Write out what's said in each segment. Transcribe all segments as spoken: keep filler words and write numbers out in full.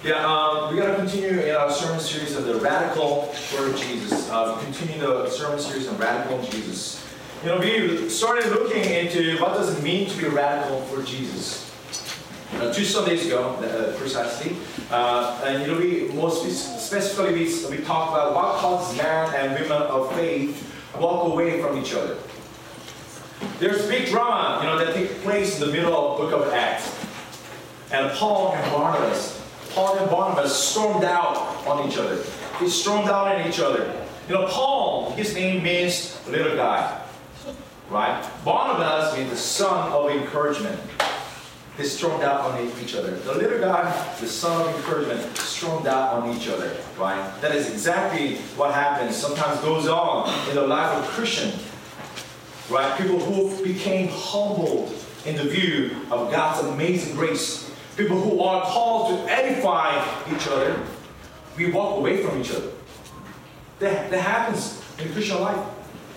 Yeah, um, we got to continue in our sermon series of the Radical Word of Jesus. Uh, continue the sermon series on Radical Jesus. You know, we started looking into what does it mean to be radical for Jesus. Uh, two Sundays ago, uh, precisely, uh, and you know, we most specifically we, we talked about what causes man and women of faith walk away from each other. There's a big drama, you know, that takes place in the middle of the Book of Acts, and Paul and Barnabas. Paul and Barnabas stormed out on each other. They stormed out on each other. You know, Paul, his name means little guy, right? Barnabas means the son of encouragement. They stormed out on each other. The little guy, the son of encouragement, stormed out on each other, right? That is exactly what happens, sometimes goes on in the life of a Christian, right? People who became humbled in the view of God's amazing grace. People who are called to edify each other, we walk away from each other. That, that happens in Christian life.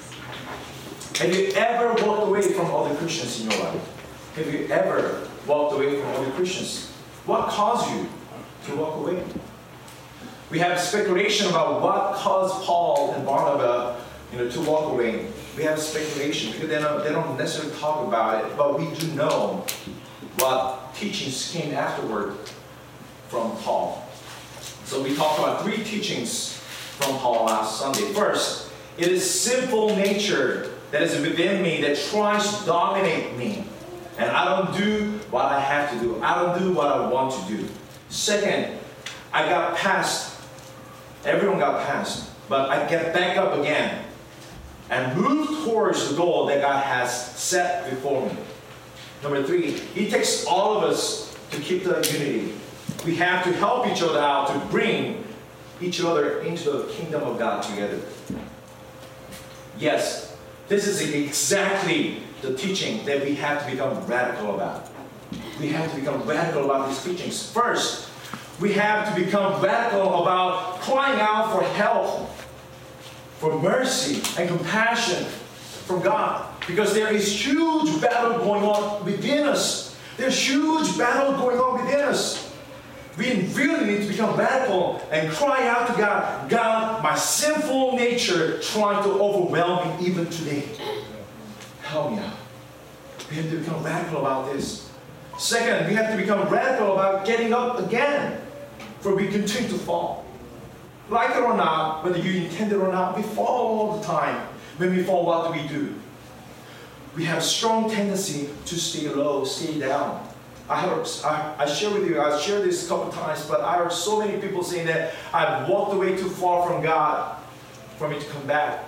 Have you ever walked away from other Christians in your life? Have you ever walked away from other Christians? What caused you to walk away? We have speculation about what caused Paul and Barnabas, you know, to walk away. We have speculation because they don't, they don't necessarily talk about it, but we do know what teachings came afterward from Paul. So we talked about three teachings from Paul last Sunday. First, it is sinful nature that is within me that tries to dominate me. And I don't do what I have to do. I don't do what I want to do. Second, I got past. Everyone got past. But I get back up again and move towards the goal that God has set before me. Number three, it takes all of us to keep the unity. We have to help each other out to bring each other into the kingdom of God together. Yes, this is exactly the teaching that we have to become radical about. We have to become radical about these teachings. First, we have to become radical about crying out for help, for mercy and compassion from God. Because there is huge battle going on within us. There's huge battle going on within us. We really need to become radical and cry out to God, God, my sinful nature trying to overwhelm me even today. Help me out. We have to become radical about this. Second, we have to become radical about getting up again, for we continue to fall. Like it or not, whether you intend it or not, we fall all the time. When we fall, what do we do? We have a strong tendency to stay low, stay down. I heard, I, I share with you, I shared this a couple times, but I heard so many people saying that I've walked away too far from God for me to come back.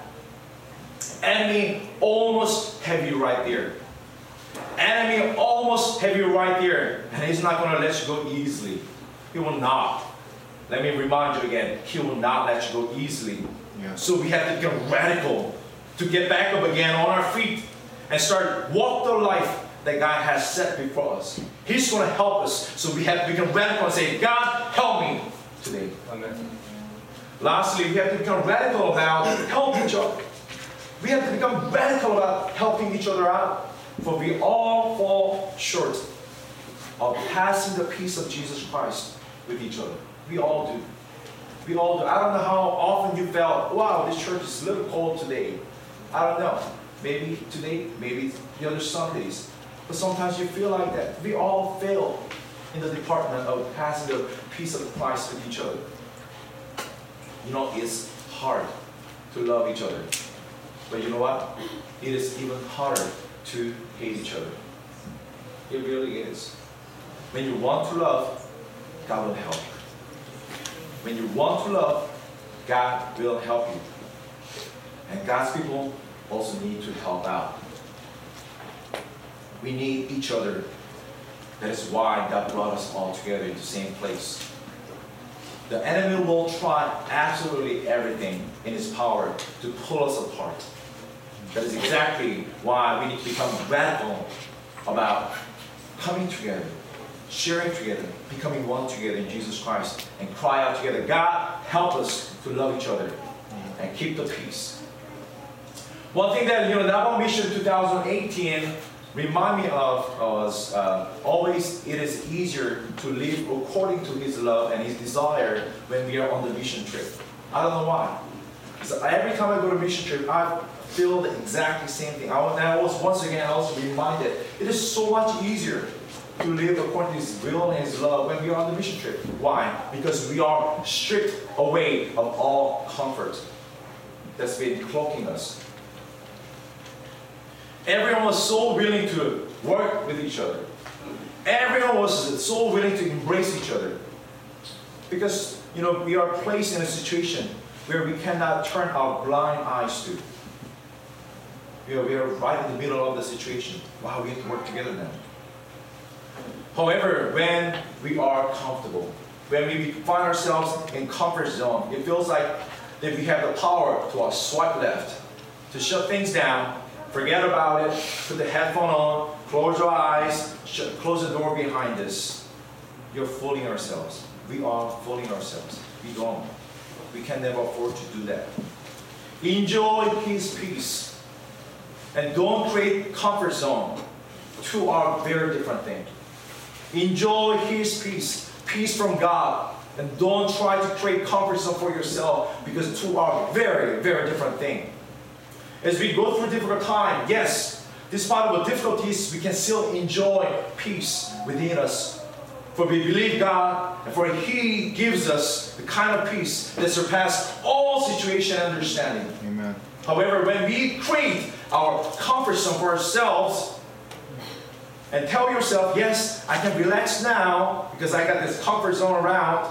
Enemy almost have you right there. Enemy almost have you right there. And he's not going to let you go easily. He will not. Let me remind you again, he will not let you go easily. Yeah. So we have to become radical to get back up again on our feet and start walk the life that God has set before us. He's going to help us. So we have to become radical and say, God, help me today. Amen. Lastly, we have to become radical about helping each other. We have to become radical about helping each other out. For we all fall short of passing the peace of Jesus Christ with each other. We all do. We all do. I don't know how often you felt, wow, this church is a little cold today. I don't know. Maybe today, maybe the other Sundays. But sometimes you feel like that. We all fail in the department of passing the peace of Christ with each other. You know, it's hard to love each other. But you know what? It is even harder to hate each other. It really is. When you want to love, God will help you. When you want to love, God will help you. And God's people also need to help out. We need each other. That is why God brought us all together in the same place. The enemy will try absolutely everything in his power to pull us apart. That is exactly why we need to become radical about coming together, sharing together, becoming one together in Jesus Christ, and cry out together, God, help us to love each other and keep the peace. One thing that, you know, Navajo Mission twenty eighteen remind me of was uh, always it is easier to live according to His love and His desire when we are on the mission trip. I don't know why. So every time I go to mission trip, I feel the exactly same thing. I was, and I was once again I was reminded it is so much easier to live according to His will and His love when we are on the mission trip. Why? Because we are stripped away of all comfort that's been cloaking us. Everyone was so willing to work with each other. Everyone was so willing to embrace each other. Because, you know, we are placed in a situation where we cannot turn our blind eyes to. We are, we are right in the middle of the situation. Wow, we have to work together now. However, when we are comfortable, when we find ourselves in comfort zone, it feels like that we have the power to uh, swipe left, to shut things down, forget about it, put the headphone on, close your eyes, shut, close the door behind us. You're fooling ourselves. We are fooling ourselves. We don't. We can never afford to do that. Enjoy His peace. And don't create comfort zone. Two are very different things. Enjoy His peace. Peace from God. And don't try to create comfort zone for yourself, because two are very, very different things. As we go through difficult time, yes, despite of the difficulties, we can still enjoy peace within us. For we believe God, and for He gives us the kind of peace that surpasses all situation and understanding. Amen. However, when we create our comfort zone for ourselves, and tell yourself, yes, I can relax now because I got this comfort zone around,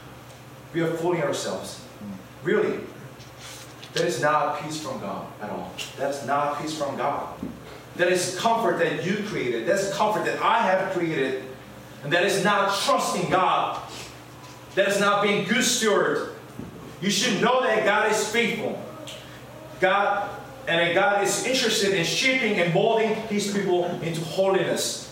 we are fooling ourselves. Really. That is not peace from God at all. That's not peace from God. That is comfort that you created. That's comfort that I have created. And that is not trusting God. That is not being good steward. You should know that God is faithful. God and that God is interested in shaping and molding His people into holiness.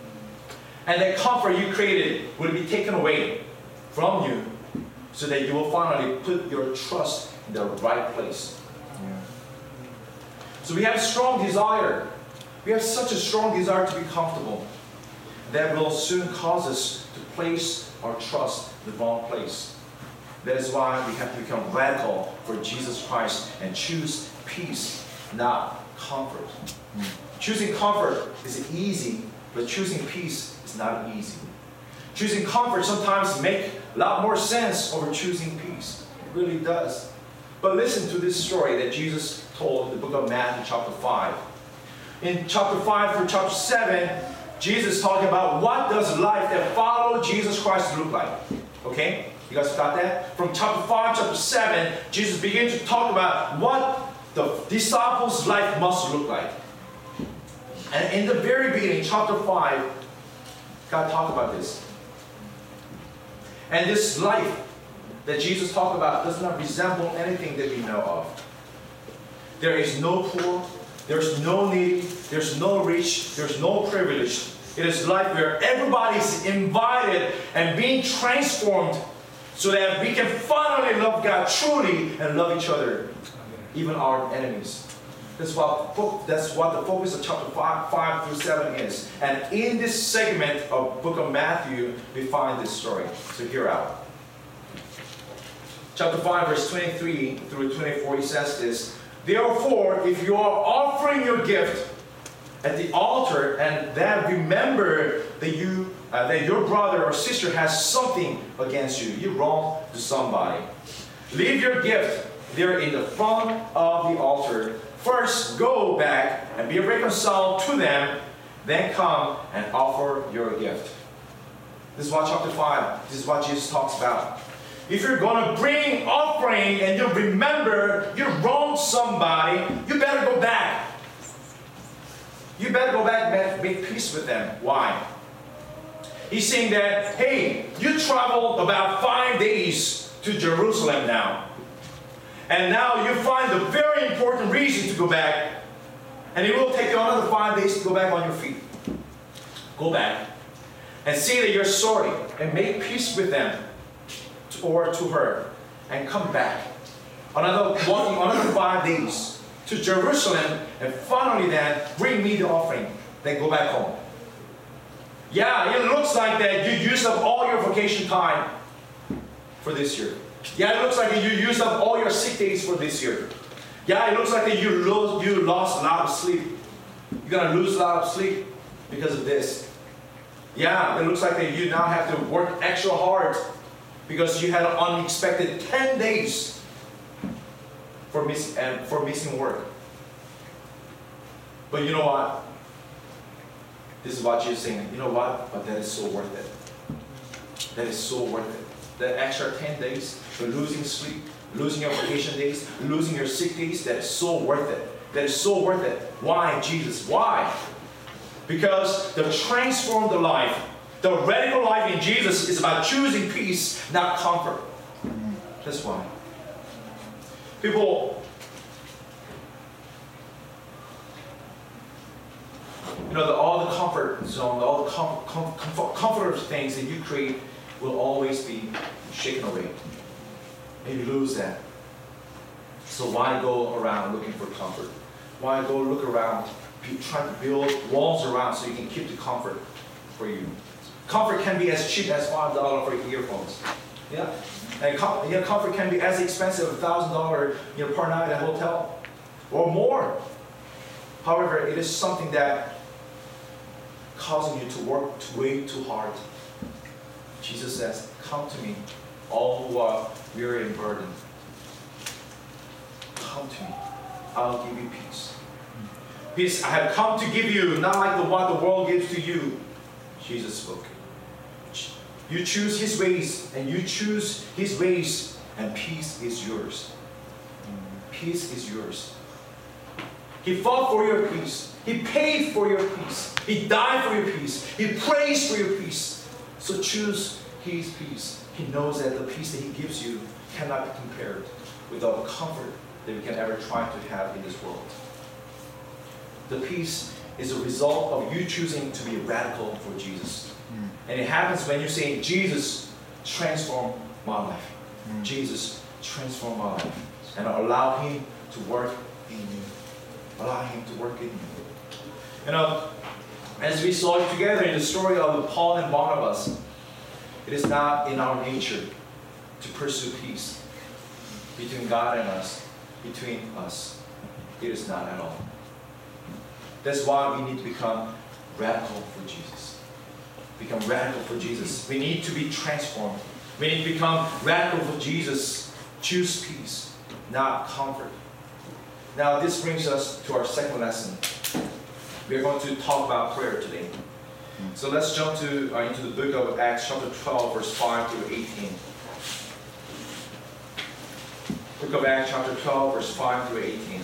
And that comfort you created will be taken away from you, so that you will finally put your trust in the right place. Yeah. So we have a strong desire. We have such a strong desire to be comfortable that will soon cause us to place our trust in the wrong place. That is why we have to become radical for Jesus Christ and choose peace, not comfort. Mm. Choosing comfort is easy, but choosing peace is not easy. Choosing comfort sometimes makes a lot more sense over choosing peace. It really does. But listen to this story that Jesus told in the book of Matthew chapter five. In chapter five through chapter seven, Jesus talking about what does life that follow Jesus Christ look like. Okay? You guys got that? From chapter five, chapter seven, Jesus begins to talk about what the disciples' life must look like. And in the very beginning, chapter five, God talked about this. And this life that Jesus talked about does not resemble anything that we know of. There is no poor, there's no needy, there's no rich, there's no privileged. It is life where everybody is invited and being transformed so that we can finally love God truly and love each other, even our enemies. That's what, that's what the focus of chapter five, five through seven is. And in this segment of book of Matthew, we find this story. So hear out. Chapter five, verse twenty-three through twenty-four, he says this. Therefore, if you are offering your gift at the altar, and then remember that you uh, that your brother or sister has something against you, you wrong to somebody, leave your gift there in the front of the altar. First, go back and be reconciled to them, then come and offer your gift. This is what chapter five, this is what Jesus talks about. If you're going to bring offering and you remember you wronged somebody, you better go back. You better go back and make peace with them. Why? He's saying that, hey, you traveled about five days to Jerusalem now. And now you find a very important reason to go back. And it will take you another five days to go back on your feet. Go back and say that you're sorry and make peace with them or to her. And come back. Another, walking another five days to Jerusalem, and finally then bring me the offering. then go back home. Yeah, it looks like that you used up all your vacation time for this year. Yeah, it looks like that you used up all your sick days for this year. Yeah, it looks like that you, lo you lost a lot of sleep. You're going to lose a lot of sleep because of this. Yeah, it looks like that you now have to work extra hard because you had an unexpected ten days for, miss and for missing work. But you know what? This is what Jesus is saying. You know what? But that is so worth it. That is so worth it. That extra ten days for losing sleep, losing your vacation days, losing your sick days, that is so worth it. That is so worth it. Why, Jesus? Why? Because the transformed life, the radical life in Jesus is about choosing peace, not comfort. That's why. People, you know, the, all the comfort zone, all the com com comfort, comfortable things that you create will always be shaken away. And you lose that. So why go around looking for comfort? Why go look around, trying to build walls around so you can keep the comfort for you? Comfort can be as cheap as five dollars for earphones. Yeah? And com you know, comfort can be as expensive as one thousand dollars you know, per night at a hotel. Or more. However, it is something that causing you to work way too hard. Jesus says, come to me, all who are weary and burdened. Come to me. I'll give you peace. Peace I have come to give you, not like the one the world gives to you. Jesus spoke. You choose His ways, and you choose His ways, and peace is yours. Peace is yours. He fought for your peace. He paid for your peace. He died for your peace. He prays for your peace. So choose His peace. He knows that the peace that He gives you cannot be compared with all the comfort that we can ever try to have in this world. The peace is a result of you choosing to be radical for Jesus. Mm. And it happens when you say, Jesus, transform my life. Mm. Jesus, transform my life. And allow Him to work in you. Allow Him to work in you. You know, as we saw it together in the story of Paul and Barnabas, it is not in our nature to pursue peace between God and us, between us. It is not at all. That's why we need to become radical for Jesus. Become radical for Jesus. We need to be transformed. We need to become radical for Jesus. Choose peace, not comfort. Now this brings us to our second lesson. We are going to talk about prayer today. So let's jump to, uh, into the book of Acts chapter twelve, verse five through eighteen. Book of Acts chapter twelve, verse five through eighteen.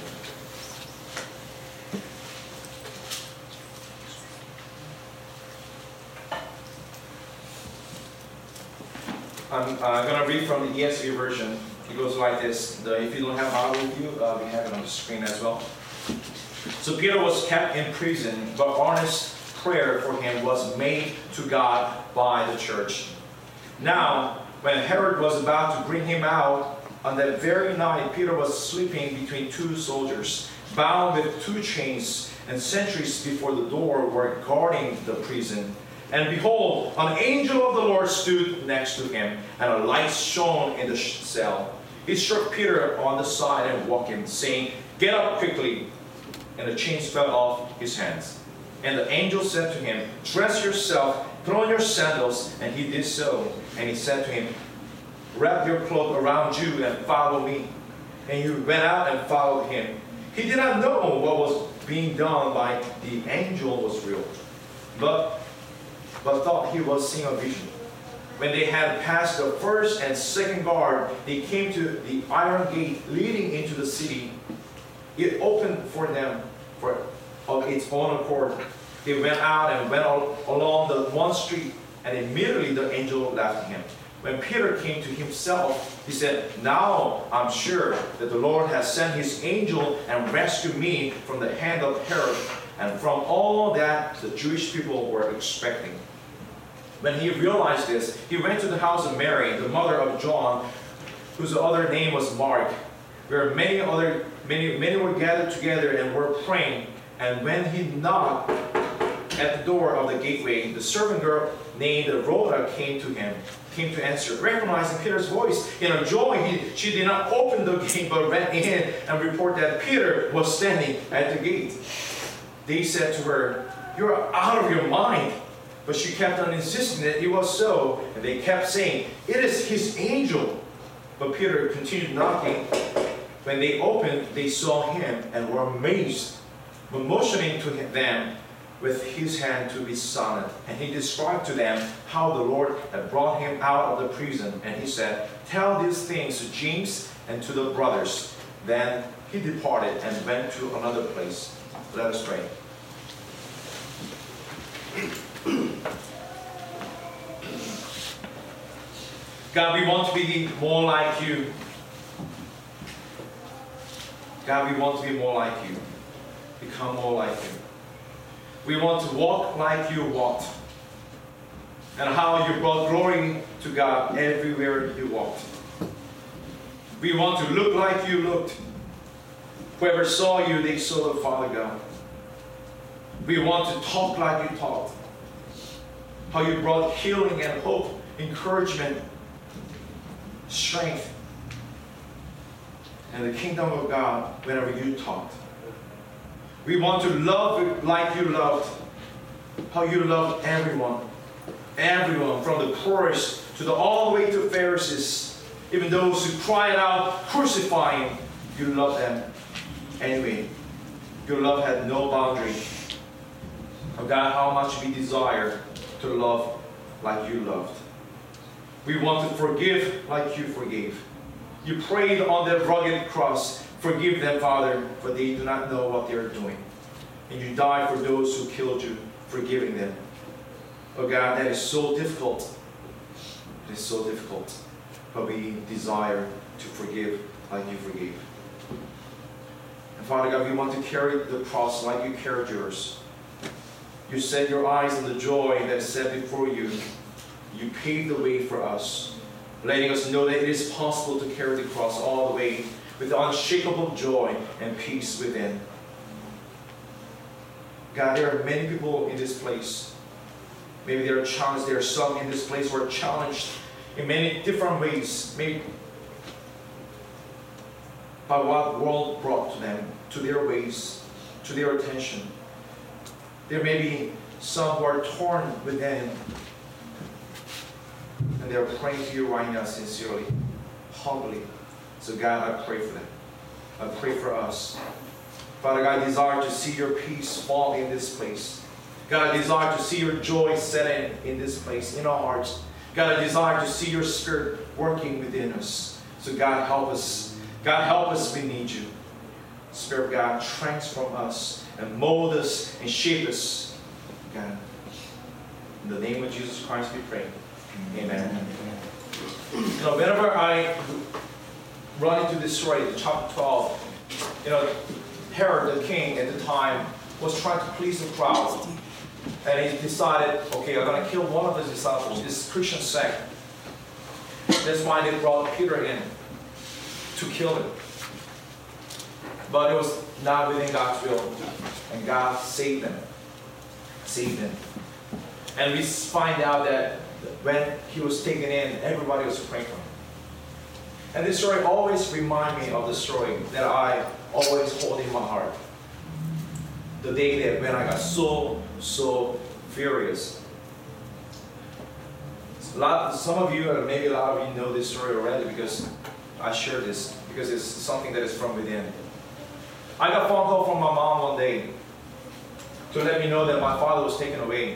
I'm uh, going to read from the E S V version. It goes like this. The, if you don't have a Bible with you, uh, we have it on the screen as well. So Peter was kept in prison, but earnest prayer for him was made to God by the church. Now, when Herod was about to bring him out, on that very night Peter was sleeping between two soldiers, bound with two chains, and sentries before the door were guarding the prison. And behold, an angel of the Lord stood next to him, and a light shone in the cell. He struck Peter on the side and woke him, saying, "Get up quickly." And the chains fell off his hands. And the angel said to him, "Dress yourself, put on your sandals." And he did so. And he said to him, "Wrap your cloak around you and follow me." And he went out and followed him. He did not know what was being done by the angel was real, but but thought he was seeing a vision. When they had passed the first and second guard, they came to the iron gate leading into the city. It opened for them for of its own accord. They went out and went all, along the one street, and immediately the angel left him. When Peter came to himself, he said, "Now I'm sure that the Lord has sent His angel and rescued me from the hand of Herod and from all that the Jewish people were expecting." When he realized this, he went to the house of Mary, the mother of John, whose other name was Mark, where many other many many were gathered together and were praying. And when he knocked, at the door of the gateway, the servant girl named Rhoda came to him, came to answer. Recognizing Peter's voice, in her joy, he, she did not open the gate, but ran in and reported that Peter was standing at the gate. They said to her, "You're out of your mind." But she kept on insisting that it was so, and they kept saying, "It is his angel." But Peter continued knocking. When they opened, they saw him and were amazed, but motioning to them with his hand to be silent. And he described to them how the Lord had brought him out of the prison. And he said, "Tell these things to James and to the brothers." Then he departed and went to another place. Let us pray. God, we want to be more like you. God, we want to be more like you. Become more like you. We want to walk like you walked. And how you brought glory to God everywhere you walked. We want to look like you looked. Whoever saw you, they saw the Father God. We want to talk like you talked. How you brought healing and hope, encouragement, strength, and the kingdom of God whenever you talked. We want to love like you loved. How you loved everyone. Everyone, from the poorest to the all the way to Pharisees. Even those who cried out, crucifying, you loved them. Anyway, your love had no boundary. Oh God, how much we desire to love like you loved. We want to forgive like you forgave. You prayed on that rugged cross. Forgive them, Father, for they do not know what they are doing. And you died for those who killed you, forgiving them. Oh God, that is so difficult. It is so difficult. But we desire to forgive like you forgave. And Father God, we want to carry the cross like you carried yours. You set your eyes on the joy that is set before you. You paved the way for us, letting us know that it is possible to carry the cross all the way with unshakable joy and peace within. God, there are many people in this place. Maybe they are challenged. There are some in this place who are challenged in many different ways. Maybe by what the world brought to them, to their ways, to their attention. There may be some who are torn within. And they are praying to you right now sincerely, humbly. So God, I pray for them. I pray for us. Father God, I desire to see your peace fall in this place. God, I desire to see your joy set in in this place, in our hearts. God, I desire to see your Spirit working within us. So God, help us. God, help us. We need you. Spirit of God, transform us and mold us and shape us. God, in the name of Jesus Christ we pray. Amen. You know, whenever I run into this story, chapter twelve, you know, Herod, the king at the time, was trying to please the crowd. And he decided, okay, I'm going to kill one of his disciples, this Christian sect. That's why they brought Peter in, to kill him. But it was not within God's will. And God saved them. Saved him. And we find out that when he was taken in, everybody was praying for him. And this story always reminds me of the story that I always hold in my heart. The day that when I got so, so furious. A lot, some of you, or maybe a lot of you know this story already because I share this, because it's something that is from within. I got a phone call from my mom one day to let me know that my father was taken away.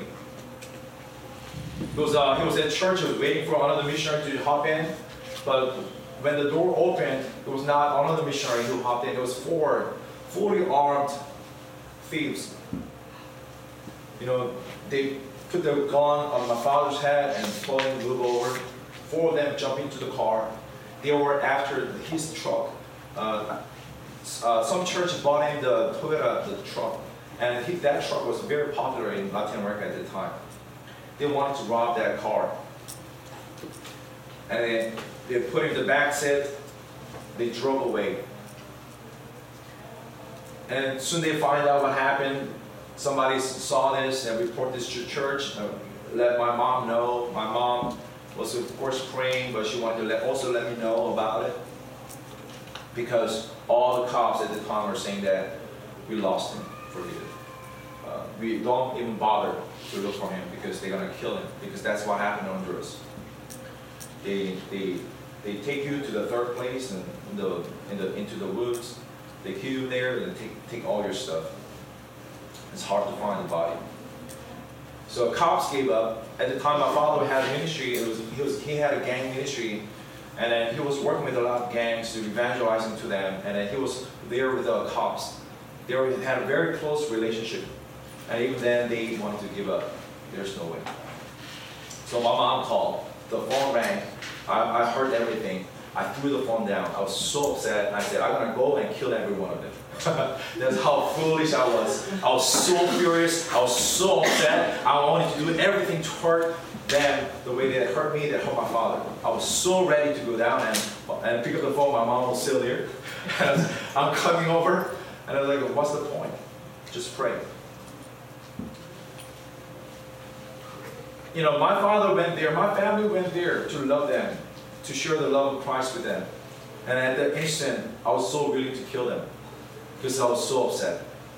He was, uh, he was at church, he was waiting for another missionary to hop in, but when the door opened, it was not another missionary who hopped in, it was four fully armed thieves. You know, they put their gun on my father's head and told him to move over. Four of them jumped into the car. They were after his truck. Uh, uh, some church bought him the Toyota, the truck, and he, that truck was very popular in Latin America at the time. They wanted to rob that car. And then they put him in the back seat, they drove away. And soon they find out what happened. somebody saw this and reported this to church, uh, let my mom know. My mom was of course praying, but she wanted to let, also let me know about it. Because all the cops at the time were saying that we lost him for good. Uh, we don't even bother to look for him because they're going to kill him. Because that's what happened in Honduras. They, they, they take you to the third place and in the, in the, into the woods. They kill you there and take, take all your stuff. It's hard to find the body. So cops gave up. At the time, my father had a ministry. It was, he, was, he had a gang ministry. And then he was working with a lot of gangs to evangelizing to them. And then he was there with the cops. They were, had a very close relationship. And even then, they wanted to give up. There's no way. So my mom called. The phone rang. I, I heard everything. I threw the phone down. I was so upset. And I said, I'm going to go and kill every one of them. That's how foolish I was. I was so furious. I was so upset. I wanted to do everything to hurt them the way they hurt me, that hurt my father. I was so ready to go down and, and pick up the phone. My mom was still there. And I'm coming over. And I was like, what's the point? Just pray. You know, my father went there. My family went there to love them, to share the love of Christ with them. And at that instant, I was so willing to kill them because I was so upset.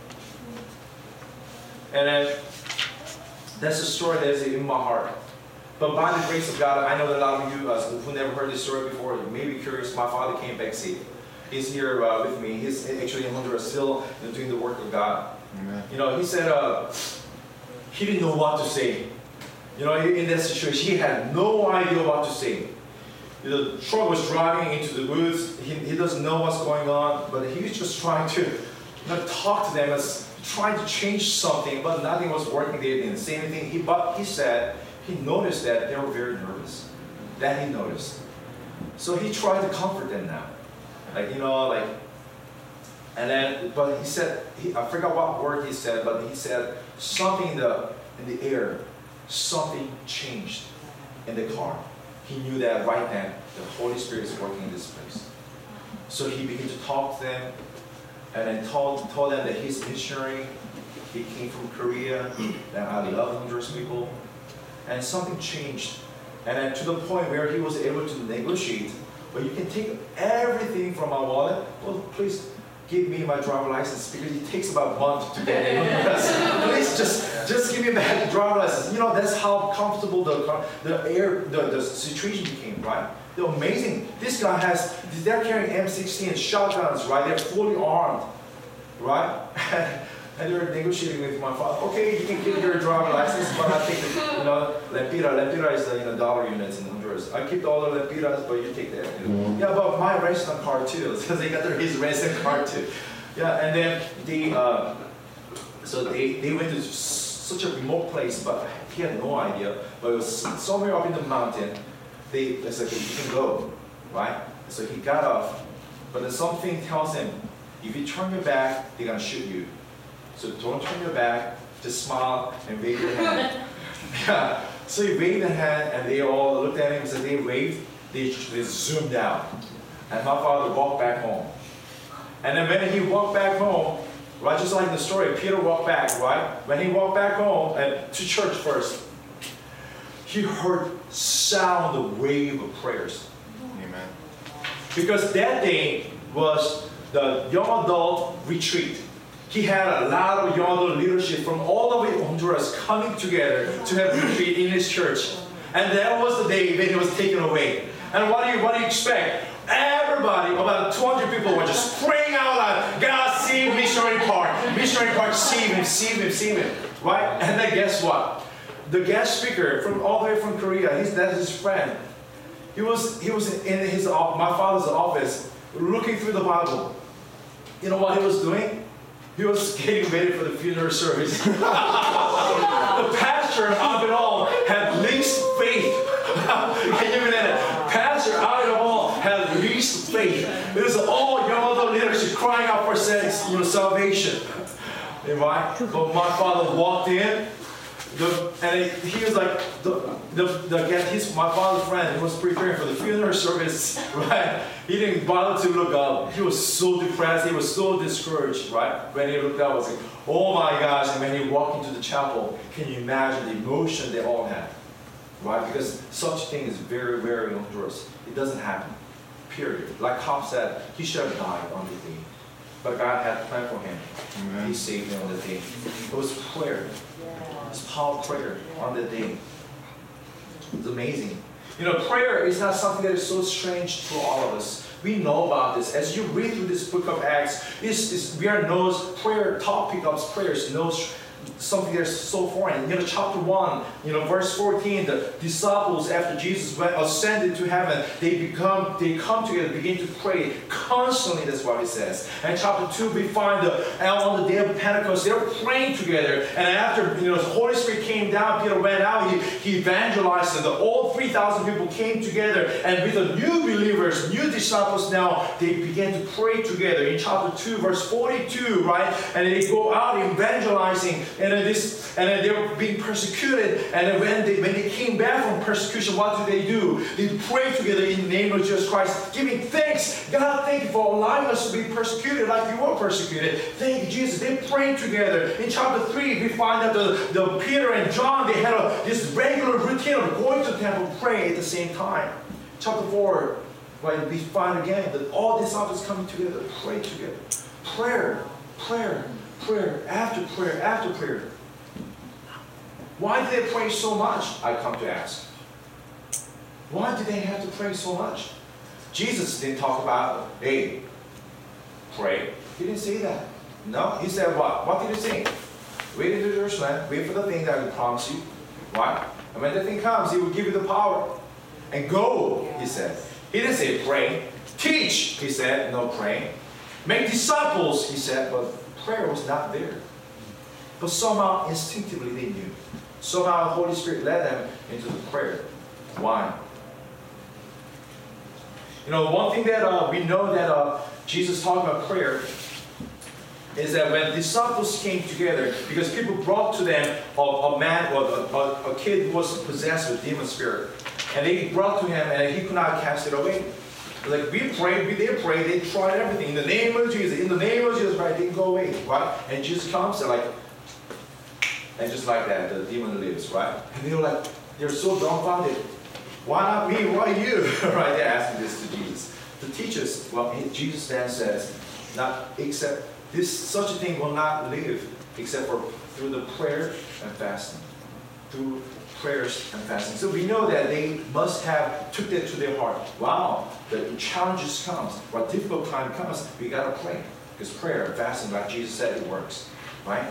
And then that's the story that is in my heart. But by the grace of God, I know that a lot of you uh, who never heard this story before, you may be curious. My father came back safe. He's here uh, with me. He's actually in Honduras still, you know, doing the work of God. Amen. You know, he said uh, he didn't know what to say. You know, in that situation, he had no idea what to say. The truck was driving into the woods. He, he doesn't know what's going on, but he was just trying to, you know, talk to them, as trying to change something, but nothing was working. They didn't say anything. He, but he said he noticed that they were very nervous. That he noticed. So he tried to comfort them now, like you know, like. And then, but he said, he, I forgot what word he said, but he said something in the in the air, something changed in the car. He knew that right then, the Holy Spirit is working in this place. So he began to talk to them, and then told, told them that he's missionary. He came from Korea, that I love Honduras people. And something changed. And then to the point where he was able to negotiate, but you can take everything from my wallet. Well, please give me my driver license, because it takes about a month to get it. Please just, just give me that driver license. You know, that's how comfortable the, the air, the, the situation became, right? They're amazing. This guy has, they're carrying M sixteen shotguns, right? They're fully armed, right? And they're negotiating with my father. Okay, you can give your driver license, but I take the, you know, Lempira. Lempira is the, you know, dollar units in Honduras. I keep all the Lempiras, but you take that. You know. Mm-hmm. Yeah, but my restaurant card too. So they got their, his restaurant card too. Yeah, and then the, uh, so they, they went to such a remote place, but he had no idea. But it was somewhere up in the mountain. They, they said, okay, you can go, right? So he got off, but then something tells him, if you turn your back, they're gonna shoot you. So don't turn your back, just smile and wave your hand. Yeah. So he waved the hand, and they all looked at him. So they waved, they, they zoomed out. And my father walked back home. And then when he walked back home, right, just like the story, Peter walked back, right? When he walked back home, and to church first, he heard sound, the wave of prayers. Amen. Because that day was the young adult retreat. He had a lot of young adult leadership from all over Honduras coming together to have retreat in his church. And that was the day when he was taken away. And what do you, what do you expect? Everybody, about two hundred people, were just praying out loud, God, save Missionary Park. Missionary Park, save him, save him, save him. Right? And then guess what? The guest speaker, from all the way from Korea, he's, that's his friend. He was, he was in his, my father's office, looking through the Bible. You know what he was doing? He was getting ready for the funeral service. The pastor of it all had least faith. Can you imagine that? Pastor out of it all had least faith. It was all young adult leadership crying out for you know, salvation. Right? But my father walked in, the, and it, he was like, the, the, the, his, my father's friend, he was preparing for the funeral service, right? He didn't bother to look up. He was so depressed. He was so discouraged, right? When he looked up, I was like, oh my gosh. And when he walked into the chapel, can you imagine the emotion they all had, right? Because such thing is very, very dangerous. It doesn't happen, period. Like Cobb said, he should have died on the day. But God had a plan for him. Amen. He saved him on the day. It was prayer. It's power prayer on the day. It's amazing. You know, prayer is not something that is so strange to all of us. We know about this. As you read through this book of Acts, it's, it's, we are knows prayer, topic of prayers, knows something that's so foreign. You know, chapter one, you know, verse fourteen, the disciples, after Jesus went ascended to heaven, they become, they come together, begin to pray constantly. That's what it says. And chapter two, we find the on the day of Pentecost, they were praying together. And after, you know, the Holy Spirit came down, Peter went out, he, he evangelized, and the, all three thousand people came together. And with the new believers, new disciples now, they began to pray together. In chapter two, verse forty-two, right? And they go out evangelizing. And then this, and then they were being persecuted. And then when they when they came back from persecution, what did they do? They prayed together in the name of Jesus Christ, giving thanks. God, thank you for allowing us to be persecuted like you were persecuted. Thank you, Jesus. They prayed together. In chapter three, we find that the, the Peter and John, they had a, this regular routine of going to the temple, praying at the same time. Chapter four, right, we find again that all disciples coming together, pray together. Prayer, prayer. Prayer, after prayer, after prayer. Why did they pray so much? I come to ask. Why did they have to pray so much? Jesus didn't talk about, hey, pray. He didn't say that. No, he said what? What did he say? Wait in Jerusalem, wait for the thing that I will promise you. What? And when the thing comes, he will give you the power. And go, he said. He didn't say pray. Teach, he said, no praying. Make disciples, he said, but prayer was not there. But somehow, instinctively, they knew. Somehow, the Holy Spirit led them into the prayer. Why? You know, one thing that uh, we know that uh, Jesus talked about prayer is that when disciples came together, because people brought to them a, a man or a, a, a kid who was possessed with demon spirit, and they brought to him, and he could not cast it away. Like we prayed, we did pray, they tried everything. In the name of Jesus, in the name of Jesus, right? It didn't go away, right? And Jesus comes and like, and just like that, the demon lives, right? And they were like, they're so dumbfounded. Why not me? Why you? Right? They're asking this to Jesus. To teach us, well, Jesus then says, not except this, such a thing will not live except for through the prayer and fasting. Through prayers and fasting. So we know that they must have took that to their heart. Wow, the challenges comes, what difficult time comes, we gotta pray. Because prayer and fasting, like Jesus said, it works. Right?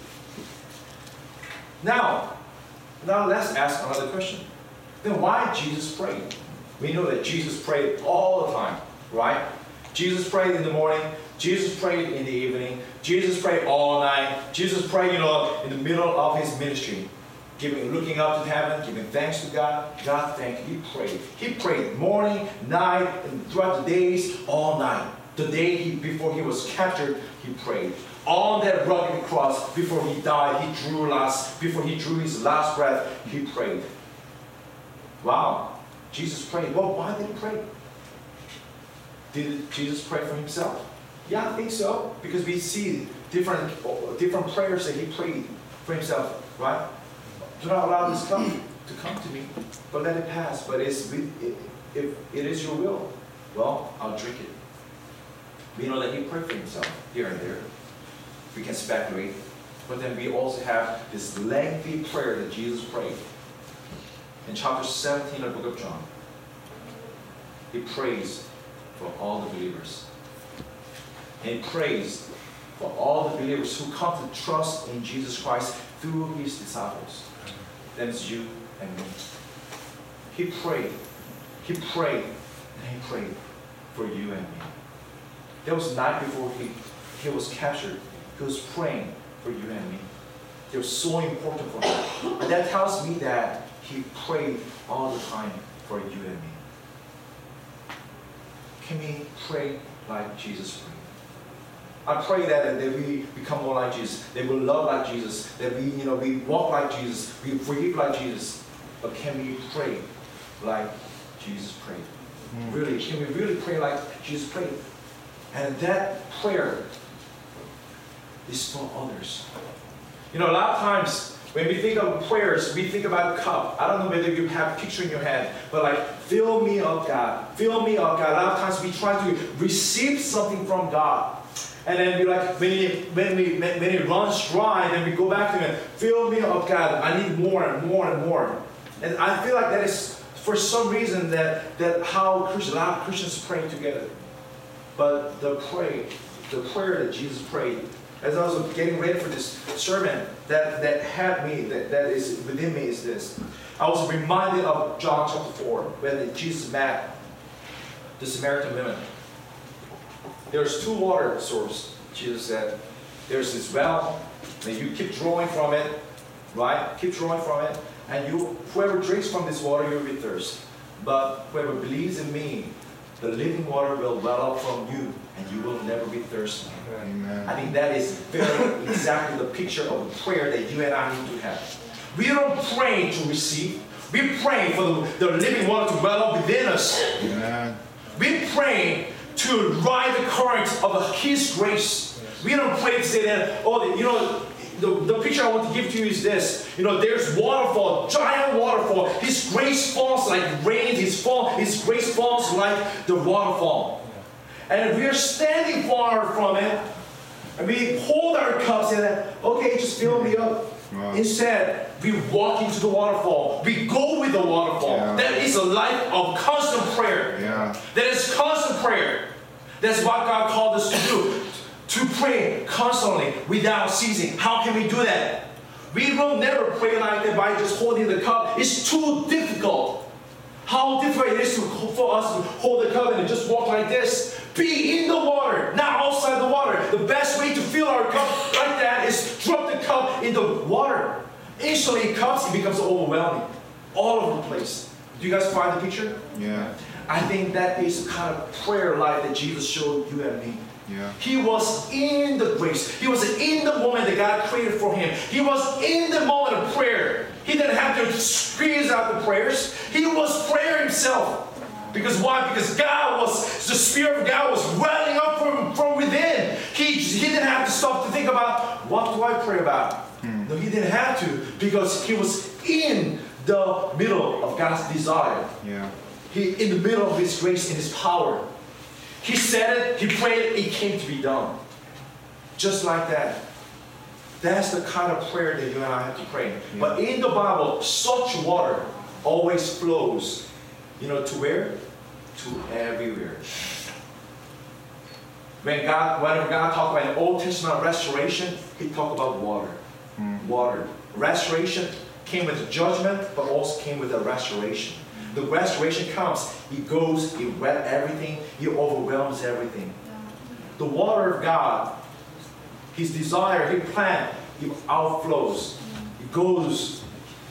Now, now let's ask another question. Then why Jesus prayed? We know that Jesus prayed all the time, right? Jesus prayed in the morning, Jesus prayed in the evening, Jesus prayed all night, Jesus prayed, you know, in the middle of his ministry. Giving, looking up to heaven, giving thanks to God. God, thank you. He prayed. He prayed morning, night, and throughout the days, all night. The day he, before he was captured, he prayed. On that rugged cross, before he died, he drew last, before he drew his last breath, he prayed. Wow. Jesus prayed. Well, why did he pray? Did Jesus pray for himself? Yeah, I think so. Because we see different, different prayers that he prayed for himself, right? Do not allow this cup to come to me, but let it pass. But it's, if it is your will, well, I'll drink it. We know that he prayed for himself here and there. We can speculate. But then we also have this lengthy prayer that Jesus prayed. In chapter seventeen of the book of John, he prays for all the believers. And he prays for all the believers who come to trust in Jesus Christ through his disciples. That's you and me. He prayed. He prayed. And he prayed for you and me. There was a night before he, he was captured. He was praying for you and me. They were so important for him. And that tells me that he prayed all the time for you and me. Can we pray like Jesus prayed? I pray that, that we become more like Jesus, that we love like Jesus, that we, you know, we walk like Jesus, we forgive like Jesus. But can we pray like Jesus prayed? Mm. Really, can we really pray like Jesus prayed? And that prayer is for others. You know, a lot of times when we think of prayers, we think about a cup. I don't know whether you have a picture in your head, but like, fill me up, God. Fill me up, God. A lot of times we try to receive something from God. And then we like, when it, when, we, when it runs dry, and then we go back to Him, fill me up, God. I need more and more and more. And I feel like that is, for some reason, that, that how Christians, a lot of Christians pray together. But the pray, the prayer that Jesus prayed, as I was getting ready for this sermon, that, that had me, that, that is within me is this. I was reminded of John chapter four, when Jesus met the Samaritan woman. There's two water sources, Jesus said. There's this well, and you keep drawing from it, right? Keep drawing from it, and you, whoever drinks from this water, you'll be thirsty. But whoever believes in me, the living water will well up from you, and you will never be thirsty. Amen. I think that is very exactly the picture of the prayer that you and I need to have. We don't pray to receive. We pray for the, the living water to well up within us. Amen. We pray to ride the current of His grace. We don't pray to say that, oh, you know, the, the picture I want to give to you is this. You know, there's waterfall, giant waterfall. His grace falls like rain. His, fall, His grace falls like the waterfall. And we are standing far from it, and we hold our cups and, okay, just fill me up. Wow. Instead, we walk into the waterfall. We go with the waterfall. Yeah. That is a life of constant prayer. Yeah. That is constant prayer. That's what God called us to do. To pray constantly without ceasing. How can we do that? We will never pray like that by just holding the cup. It's too difficult. How difficult it is to, for us to hold the cup and just walk like this. Be in the water, not outside the water. The best way to fill our cup like that is drop the cup in the water. Instantly it comes, it becomes overwhelming. All over the place. Do you guys find the picture? Yeah. I think that is the kind of prayer life that Jesus showed you and me. Yeah. He was in the grace. He was in the moment that God created for him. He was in the moment of prayer. He didn't have to squeeze out the prayers. He was prayer himself. Because why? Because God was, the Spirit of God was welling up from, from within. He, he didn't have to stop to think about, what do I pray about? Hmm. No, he didn't have to, because he was in the middle of God's desire. Yeah. He in the middle of His grace and His power. He said it, He prayed it, it came to be done. Just like that. That's the kind of prayer that you and I have to pray. Yeah. But in the Bible, such water always flows. You know, to where? To everywhere. When God, whenever God talked about in the Old Testament restoration, He talked about water. Mm. Water. Restoration came with a judgment, but also came with a restoration. The restoration comes, He goes, He wet everything, He overwhelms everything. The water of God, His desire, His plan, it outflows. It goes.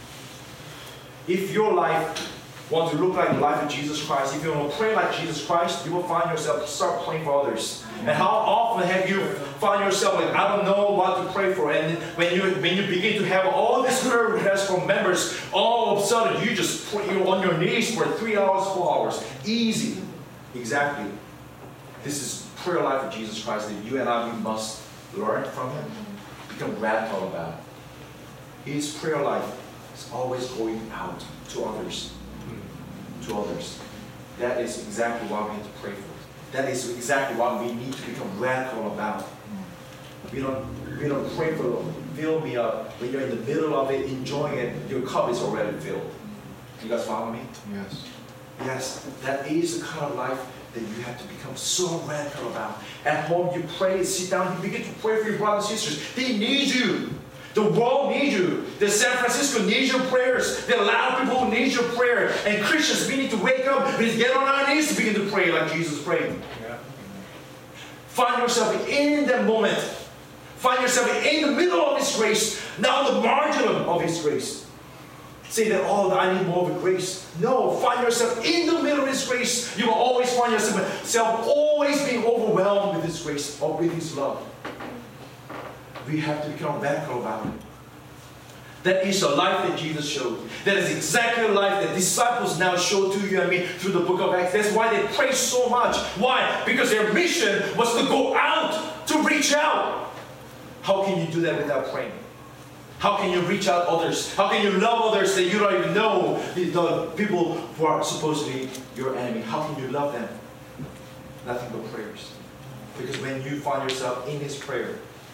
If your life want to look like the life of Jesus Christ, if you want to pray like Jesus Christ, you will find yourself start praying for others. And how often have you found yourself like, I don't know what to pray for, and when you when you begin to have all these prayer requests from members, all of a sudden you just put you on your knees for three hours, four hours, easy. Exactly. This is prayer life of Jesus Christ that you and I we must learn from Him, become radical about. His prayer life is always going out to others. To others. That is exactly what we need to pray for. That is exactly what we need to become radical about. We don't, we don't pray for, fill me up. When you're in the middle of it, enjoying it, your cup is already filled. You guys follow me? Yes. Yes, that is the kind of life that you have to become so radical about. At home, you pray, sit down, you begin to pray for your brothers and sisters. They need you. The world needs you. The San Francisco needs your prayers. There are a lot of people who need your prayer. And Christians, we need to wake up. We need to get on our knees to begin to pray like Jesus prayed. Yeah. Find yourself in that moment. Find yourself in the middle of His grace, not the margin of His grace. Say that, oh, I need more of a grace. No, find yourself in the middle of His grace. You will always find yourself always being overwhelmed with His His grace or with His love. We have to become radical about it. That is a life that Jesus showed. That is exactly the life that disciples now show to you and me through the book of Acts. That's why they pray so much. Why? Because their mission was to go out, to reach out. How can you do that without praying? How can you reach out others? How can you love others that you don't even know? The, the people who are supposedly your enemy. How can you love them? Nothing but prayers. Because when you find yourself in His prayer,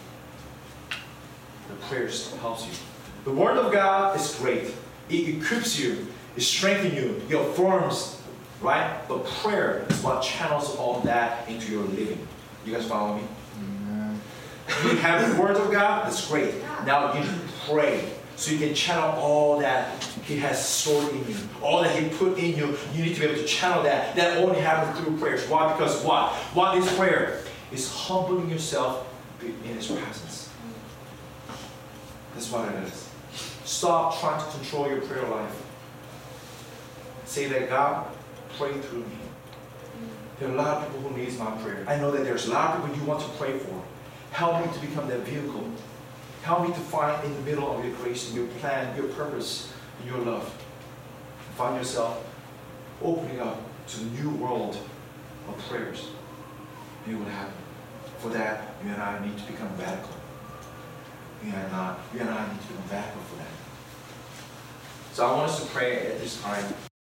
the prayers helps you. The Word of God is great. It equips you. It strengthens you. It affirms, right? But prayer is what channels all that into your living. You guys follow me? Amen. You have the Word of God. That's great. Now you need to pray. So you can channel all that He has stored in you. All that He put in you. You need to be able to channel that. That only happens through prayers. Why? Because what? What is prayer? It's humbling yourself in His presence. That's what it is. Stop trying to control your prayer life. Say that, God, pray through me. There are a lot of people who need my prayer. I know that there's a lot of people you want to pray for. Help me to become that vehicle. Help me to find in the middle of your grace and your plan, your purpose, and your love. Find yourself opening up to the new world of prayers. And it will happen. For that, you and I need to become radical. You and I, you and I need to become radical for that. So I want us to pray at this time.